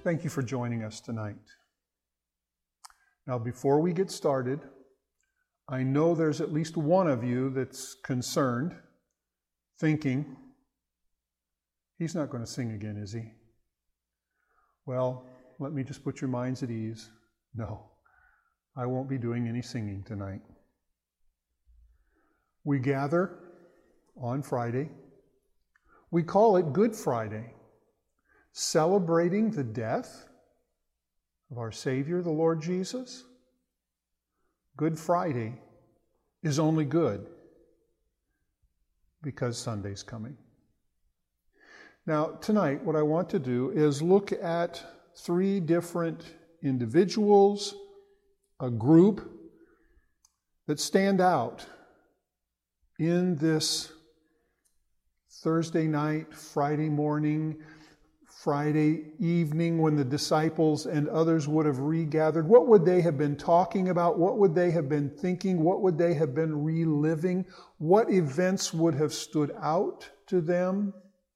Thank you for joining us tonight. Now, before we get started, I know there's at least one of you that's concerned, thinking, he's not going to sing again, is he? Well, let me just put your minds at ease. No, I won't be doing any singing tonight. We gather on Friday. We call it Good Friday, celebrating the death of our Savior, the Lord Jesus. Good Friday is only good because Sunday's coming. Now, tonight, what I want to do is look at three different individuals, a group that stand out in this Thursday night, Friday morning, Friday evening when the disciples and others would have regathered. What would they have been talking about? What would they have been thinking? What would they have been reliving? What events would have stood out to them?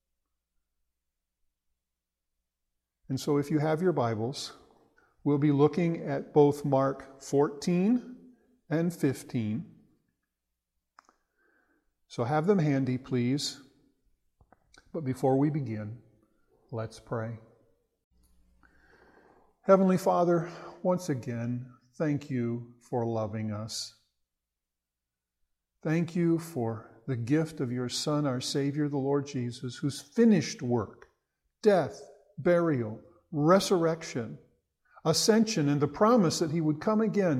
And so if you have your Bibles, we'll be looking at both Mark 14 and 15. So have them handy, please. But before we begin, let's pray. Heavenly Father, once again, thank you for loving us. Thank you for the gift of your Son, our Savior, the Lord Jesus, whose finished work, death, burial, resurrection, ascension, and the promise that he would come again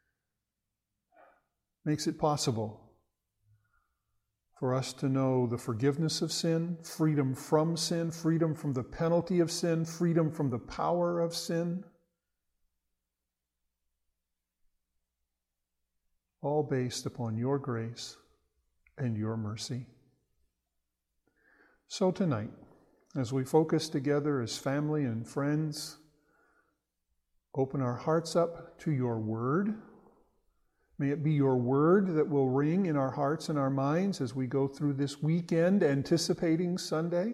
makes it possible for us to know the forgiveness of sin, freedom from the penalty of sin, freedom from the power of sin. All based upon your grace and your mercy. So tonight, as we focus together as family and friends, open our hearts up to your word. May it be your word that will ring in our hearts and our minds as we go through this weekend anticipating Sunday.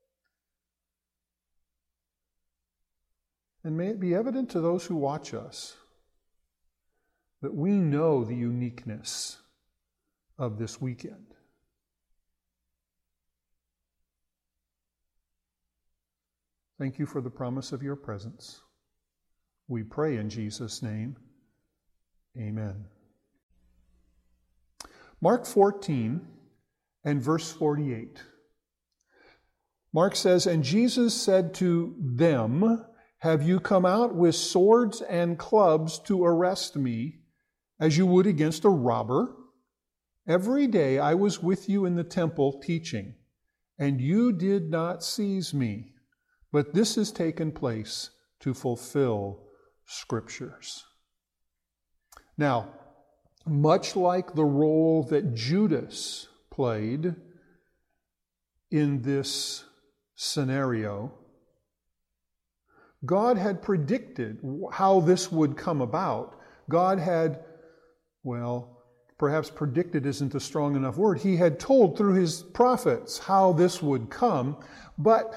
And may it be evident to those who watch us that we know the uniqueness of this weekend. Thank you for the promise of your presence. We pray in Jesus' name. Amen. Mark 14 and verse 48. Mark says, "And Jesus said to them, 'Have you come out with swords and clubs to arrest me, as you would against a robber? Every day I was with you in the temple teaching, and you did not seize me. But this has taken place to fulfill Scriptures.'" Now, much like the role that Judas played in this scenario, God had predicted how this would come about. God had, well, perhaps predicted isn't a strong enough word. He had told through his prophets how this would come, but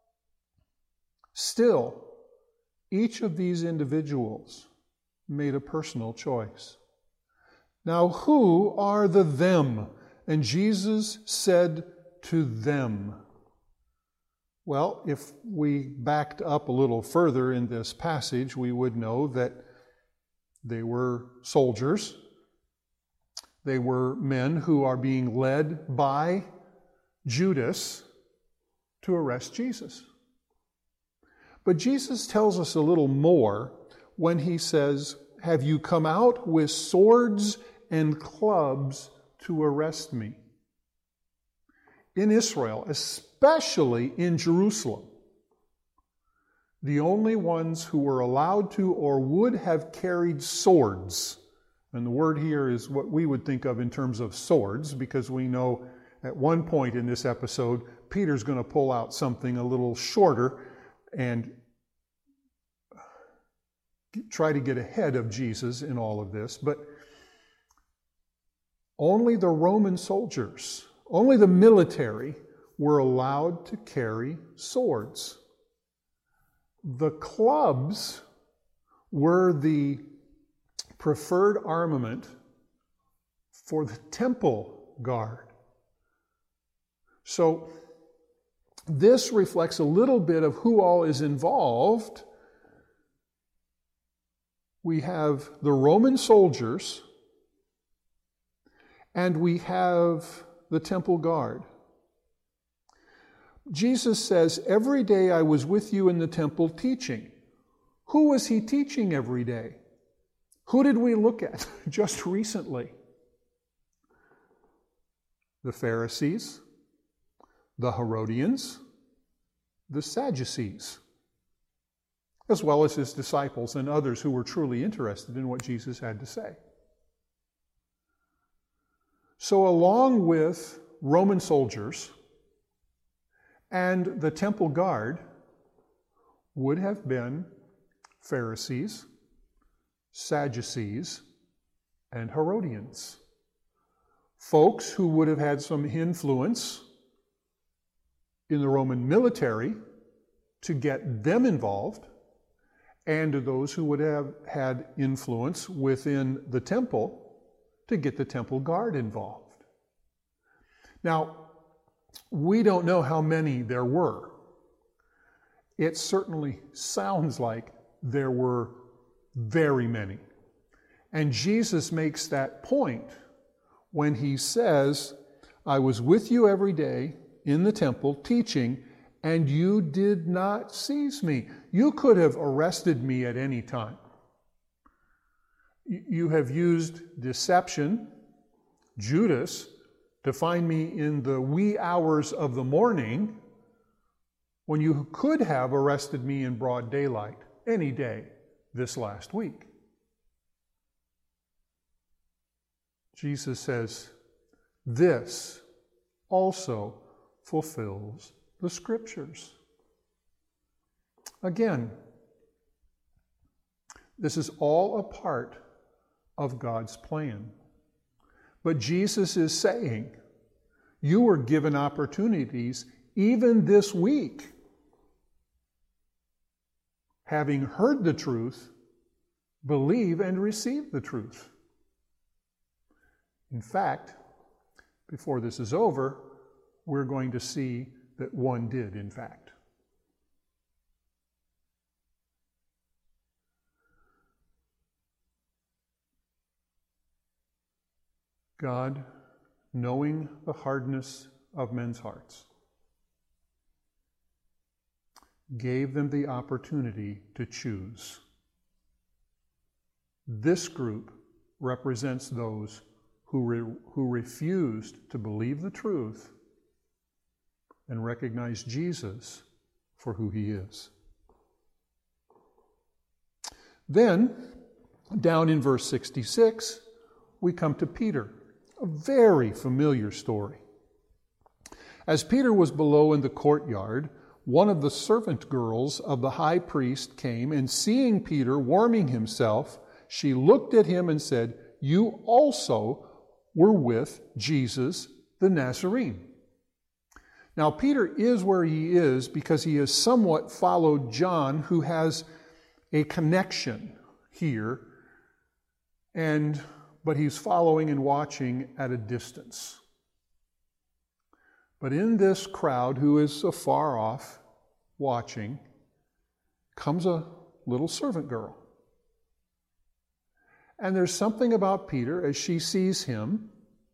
still, each of these individuals made a personal choice. Now, who are the them? And Jesus said to them. Well, if we backed up a little further in this passage, we would know that they were soldiers. They were men who are being led by Judas to arrest Jesus. But Jesus tells us a little more when he says, "Have you come out with swords and clubs to arrest me?" In Israel, especially in Jerusalem, the only ones who were allowed to or would have carried swords, and the word here is what we would think of in terms of swords, because we know at one point in this episode, Peter's going to pull out something a little shorter and try to get ahead of Jesus in all of this. But only the Roman soldiers, only the military were allowed to carry swords. The clubs were the preferred armament for the temple guard. So this reflects a little bit of who all is involved. We have the Roman soldiers, and we have the temple guard. Jesus says, every day I was with you in the temple teaching. Who was he teaching every day? Who did we look at just recently? The Pharisees, the Herodians, the Sadducees, as well as his disciples and others who were truly interested in what Jesus had to say. So along with Roman soldiers and the temple guard would have been Pharisees, Sadducees, and Herodians. Folks who would have had some influence in the Roman military to get them involved, and those who would have had influence within the temple to get the temple guard involved. Now, we don't know how many there were. It certainly sounds like there were very many. And Jesus makes that point when he says, I was with you every day in the temple teaching, and you did not seize me. You could have arrested me at any time. You have used deception, Judas, to find me in the wee hours of the morning when you could have arrested me in broad daylight any day this last week. Jesus says, this also fulfills the Scriptures. Again, this is all a part of God's plan. But Jesus is saying, you were given opportunities even this week. Having heard the truth, believe and receive the truth. In fact, before this is over, we're going to see that one did, in fact. God, knowing the hardness of men's hearts, gave them the opportunity to choose. This group represents those who refused to believe the truth and recognize Jesus for who he is. Then, down in verse 66, we come to Peter, a very familiar story. As Peter was below in the courtyard, one of the servant girls of the high priest came, and seeing Peter warming himself, she looked at him and said, "You also were with Jesus the Nazarene." Now, Peter is where he is because he has somewhat followed John, who has a connection here, but he's following and watching at a distance. But in this crowd, who is afar off watching, comes a little servant girl. And there's something about Peter as she sees him.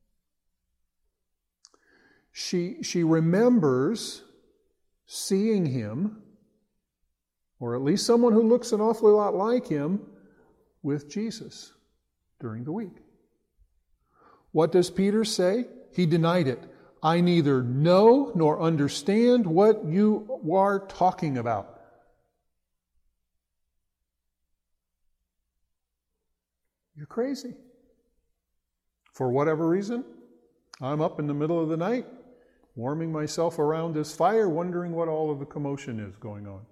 She remembers seeing him, or at least someone who looks an awfully lot like him, with Jesus during the week. What does Peter say? He denied it. "I neither know nor understand what you are talking about." You're crazy. For whatever reason, I'm up in the middle of the night, warming myself around this fire, wondering what all of the commotion is going on.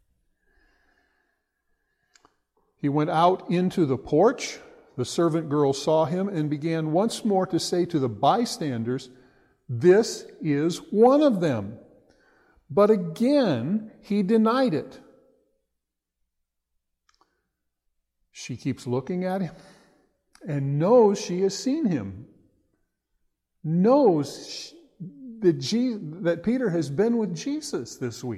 He went out into the porch. The servant girl saw him and began once more to say to the bystanders, "This is one of them." But again, he denied it. She keeps looking at him and knows she has seen him. Knows that Peter has been with Jesus this week.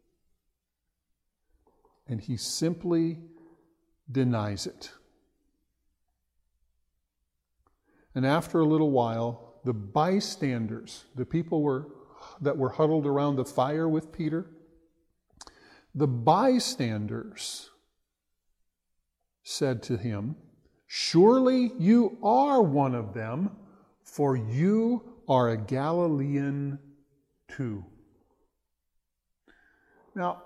And he simply denies it. And after a little while, the bystanders, the people that were huddled around the fire with Peter, the bystanders said to him, "Surely you are one of them, for you are a Galilean too." Now,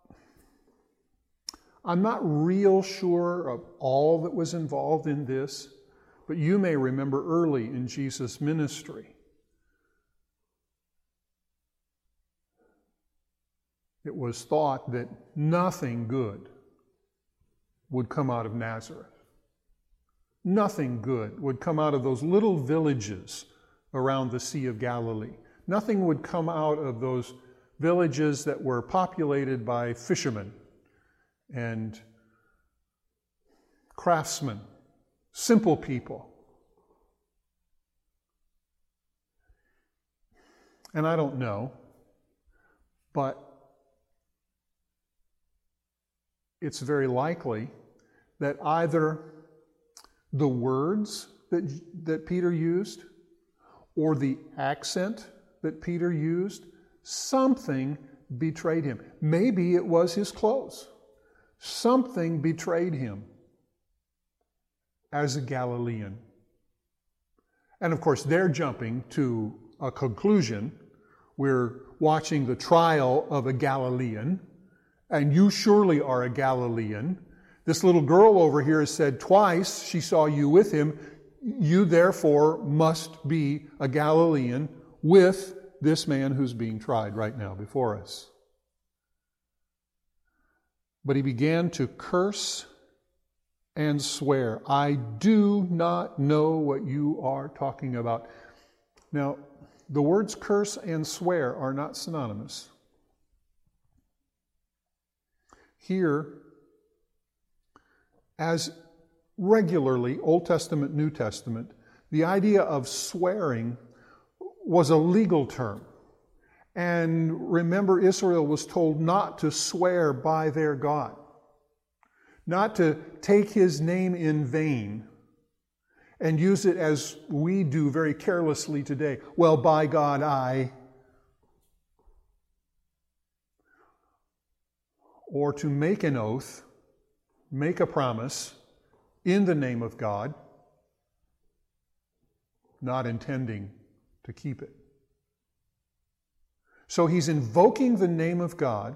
I'm not real sure of all that was involved in this, but you may remember early in Jesus' ministry, it was thought that nothing good would come out of Nazareth. Nothing good would come out of those little villages around the Sea of Galilee. Nothing would come out of those villages that were populated by fishermen and craftsmen, simple people. And I don't know, but it's very likely that either the words that Peter used or the accent that Peter used, something betrayed him. Maybe it was his clothes. Something betrayed him as a Galilean. And of course, they're jumping to a conclusion. We're watching the trial of a Galilean, and you surely are a Galilean. This little girl over here has said twice she saw you with him. You therefore must be a Galilean with this man who's being tried right now before us. But he began to curse and swear, "I do not know what you are talking about." Now, the words curse and swear are not synonymous. Here, as regularly, Old Testament, New Testament, the idea of swearing was a legal term. And remember, Israel was told not to swear by their God, not to take his name in vain and use it as we do very carelessly today. Well, by God, I. Or to make an oath, make a promise in the name of God, not intending to keep it. So he's invoking the name of God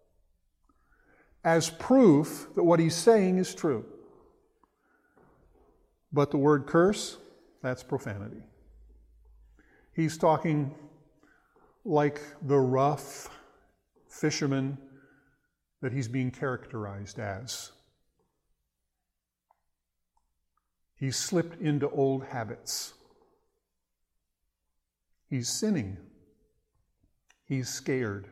as proof that what he's saying is true. But the word curse, that's profanity. He's talking like the rough fisherman that he's being characterized as. He's slipped into old habits. He's sinning. He's scared.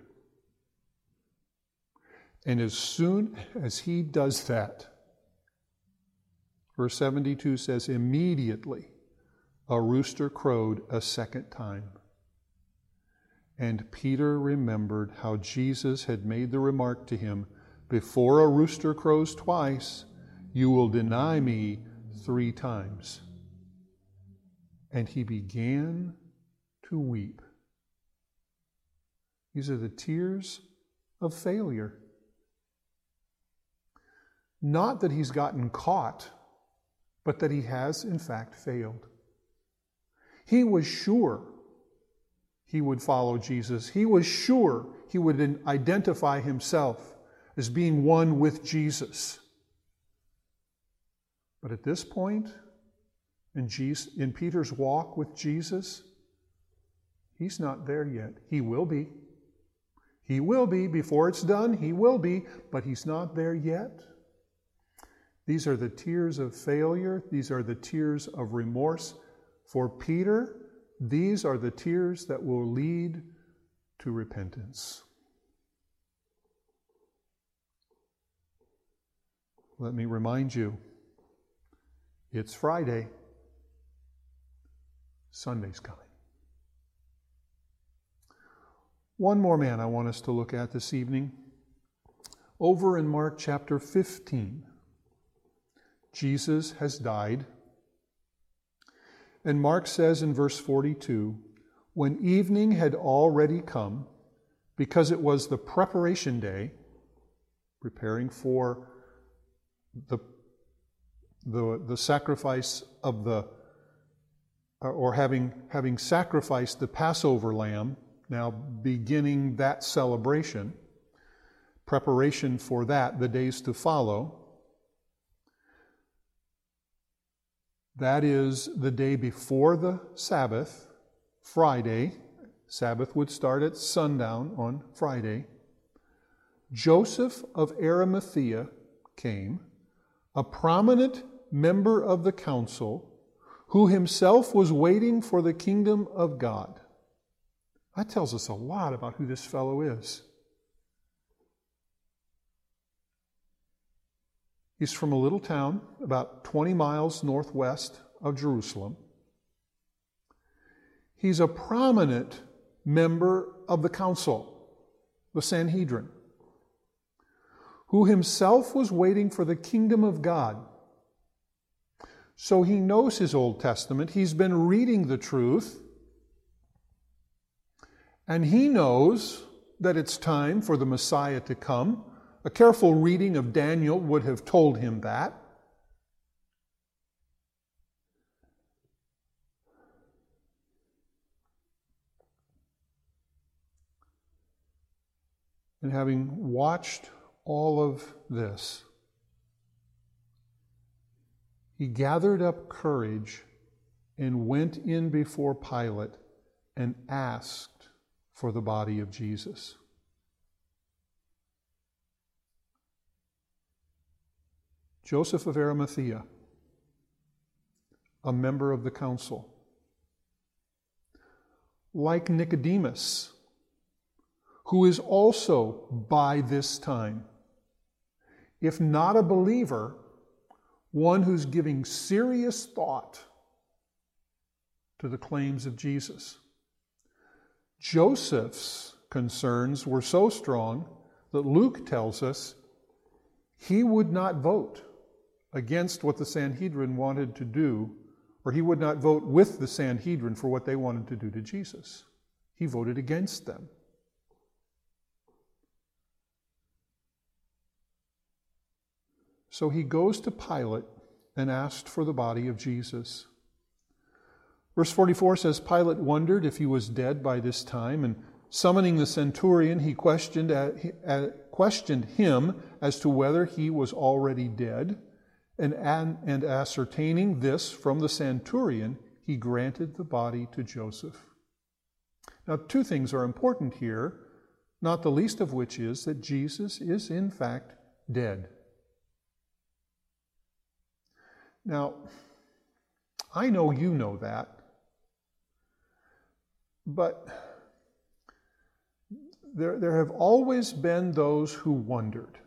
And as soon as he does that, verse 72 says, immediately a rooster crowed a second time. And Peter remembered how Jesus had made the remark to him, "Before a rooster crows twice, you will deny me 3 times." And he began to weep. These are the tears of failure. Not that he's gotten caught, but that he has in fact failed. He was sure he would follow Jesus. He was sure he would identify himself as being one with Jesus. But at this point, in Peter's walk with Jesus, he's not there yet. He will be. He will be. Before it's done, he will be, but he's not there yet. These are the tears of failure. These are the tears of remorse. For Peter, these are the tears that will lead to repentance. let me remind you, it's Friday. Sunday's coming. One more man I want us to look at this evening. Over in Mark chapter 15, Jesus has died. And Mark says in verse 42, when evening had already come, because it was the preparation day, preparing for the sacrifice of or having sacrificed the Passover lamb, now beginning that celebration, preparation for that, the days to follow. That is the day before the Sabbath, Friday. Sabbath would start at sundown on Friday. Joseph of Arimathea came, a prominent member of the council, who himself was waiting for the kingdom of God. That tells us a lot about who this fellow is. He's from a little town about 20 miles northwest of Jerusalem. He's a prominent member of the council, the Sanhedrin, who himself was waiting for the kingdom of God. So he knows his Old Testament. He's been reading the truth. And he knows that it's time for the Messiah to come. A careful reading of Daniel would have told him that. And having watched all of this, he gathered up courage and went in before Pilate and asked for the body of Jesus. Joseph of Arimathea, a member of the council. Like Nicodemus, who is also by this time, if not a believer, one who's giving serious thought to the claims of Jesus. Joseph's concerns were so strong that Luke tells us he would not vote against what the Sanhedrin wanted to do, or he would not vote with the Sanhedrin for what they wanted to do to Jesus. He voted against them. So he goes to Pilate and asked for the body of Jesus. Verse 44 says, Pilate wondered if he was dead by this time, and summoning the centurion, he questioned him as to whether he was already dead. And ascertaining this from the centurion, he granted the body to Joseph. Now, two things are important here, not the least of which is that Jesus is in fact dead. Now, I know you know that, but there have always been those who wondered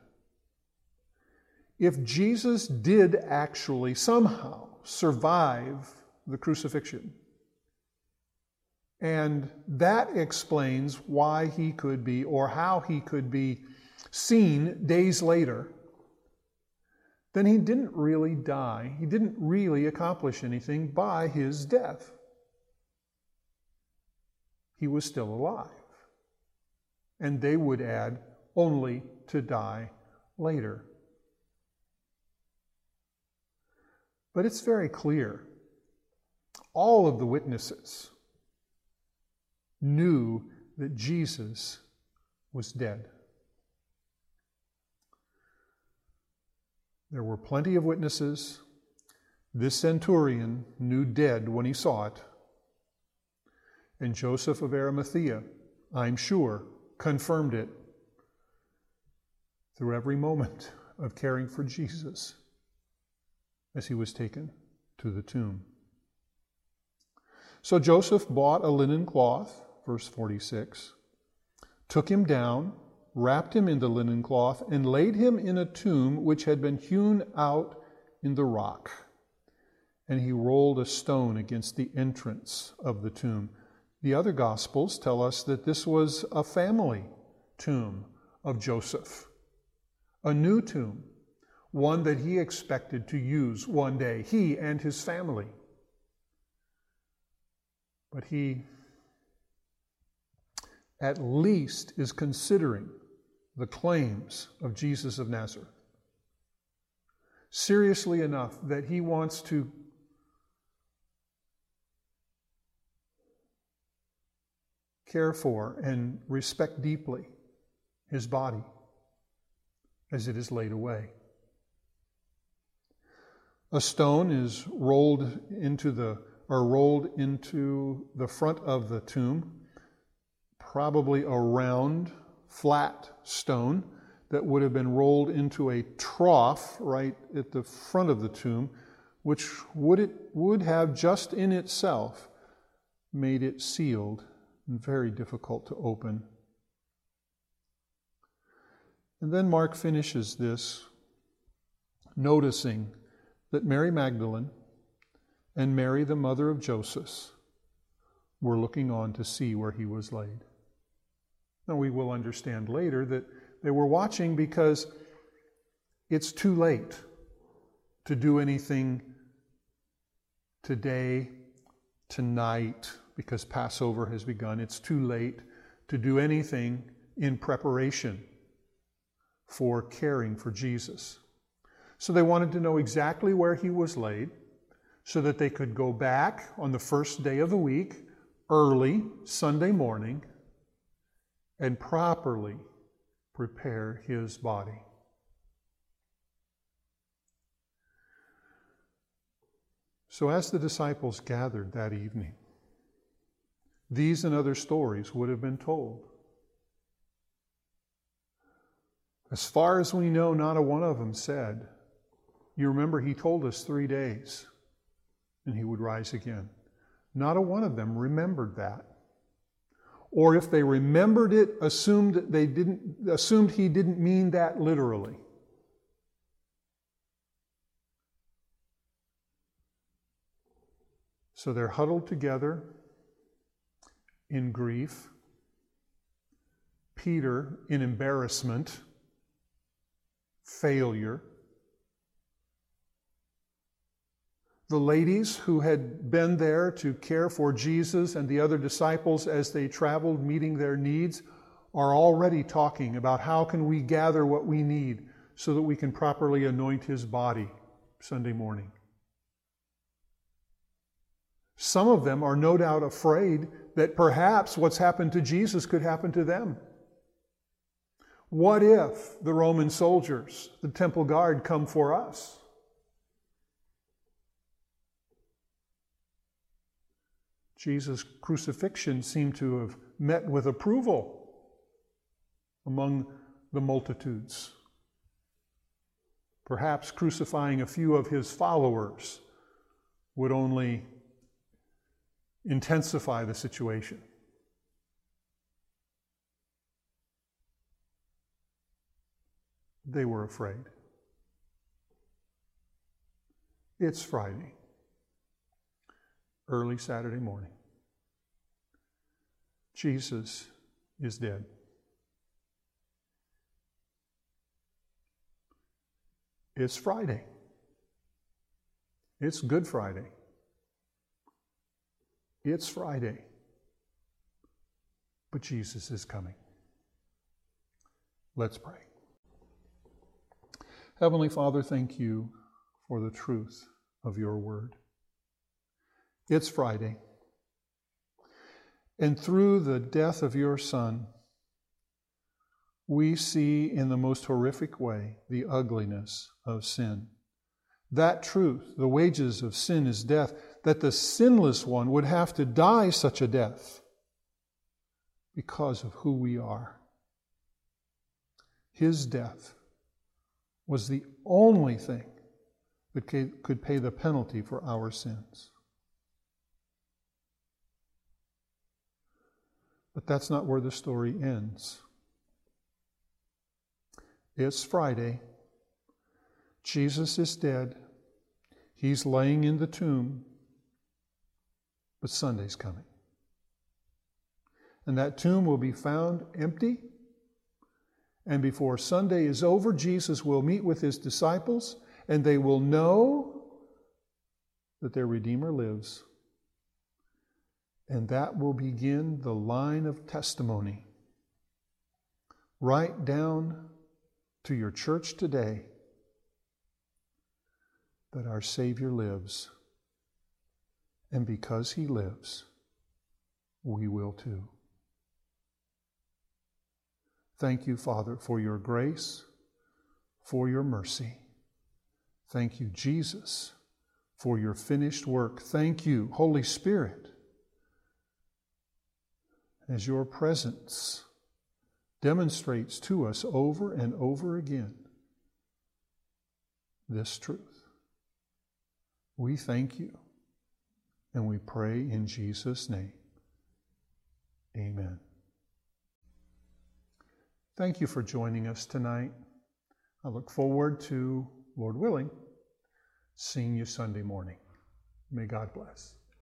if Jesus did actually somehow survive the crucifixion. And that explains why he could be, or how he could be seen days later. Then he didn't really die. He didn't really accomplish anything by his death. He was still alive. And they would add, only to die later. But it's very clear. All of the witnesses knew that Jesus was dead. There were plenty of witnesses. This centurion knew dead when he saw it. And Joseph of Arimathea, I'm sure, confirmed it through every moment of caring for Jesus as he was taken to the tomb. So Joseph bought a linen cloth, verse 46, took him down wrapped him in the linen cloth, and laid him in a tomb which had been hewn out in the rock. And he rolled a stone against the entrance of the tomb. The other Gospels tell us that this was a family tomb of Joseph, a new tomb, one that he expected to use one day, he and his family. But he at least is considering the claims of Jesus of Nazareth seriously enough that he wants to care for and respect deeply his body as it is laid away. A stone is rolled into the front of the tomb, probably a round, flat stone that would have been rolled into a trough right at the front of the tomb, which would have just in itself made it sealed and very difficult to open. And then Mark finishes this noticing that Mary Magdalene and Mary, the mother of Joseph, were looking on to see where he was laid. Now we will understand later that they were watching because it's too late to do anything today, tonight, because Passover has begun. It's too late to do anything in preparation for caring for Jesus. So they wanted to know exactly where he was laid so that they could go back on the first day of the week, early Sunday morning, and properly prepare his body. So as the disciples gathered that evening, these and other stories would have been told. As far as we know, not a one of them said, you remember he told us 3 days and he would rise again. Not a one of them remembered that. Or if they remembered it, assumed he didn't mean that literally. So they're huddled together in grief. Peter in embarrassment, failure. The ladies who had been there to care for Jesus and the other disciples as they traveled, meeting their needs, are already talking about how can we gather what we need so that we can properly anoint his body Sunday morning. Some of them are no doubt afraid that perhaps what's happened to Jesus could happen to them. What if the Roman soldiers, the temple guard, come for us? Jesus' crucifixion seemed to have met with approval among the multitudes. Perhaps crucifying a few of his followers would only intensify the situation. They were afraid. It's Friday, early Saturday morning. Jesus is dead. It's Friday. It's Good Friday. It's Friday. But Jesus is coming. Let's pray. Heavenly Father, thank you for the truth of your word. It's Friday. And through the death of your Son, we see in the most horrific way the ugliness of sin. That truth, the wages of sin is death, that the sinless one would have to die such a death because of who we are. His death was the only thing that could pay the penalty for our sins. But that's not where the story ends. It's Friday. Jesus is dead. He's laying in the tomb. But Sunday's coming. And that tomb will be found empty. And before Sunday is over, Jesus will meet with his disciples, and they will know that their Redeemer lives. And that will begin the line of testimony right down to your church today that our Savior lives. And because he lives, we will too. Thank you, Father, for your grace, for your mercy. Thank you, Jesus, for your finished work. Thank you, Holy Spirit, as your presence demonstrates to us over and over again this truth. We thank you, and we pray in Jesus' name. Amen. Thank you for joining us tonight. I look forward to, Lord willing, seeing you Sunday morning. May God bless.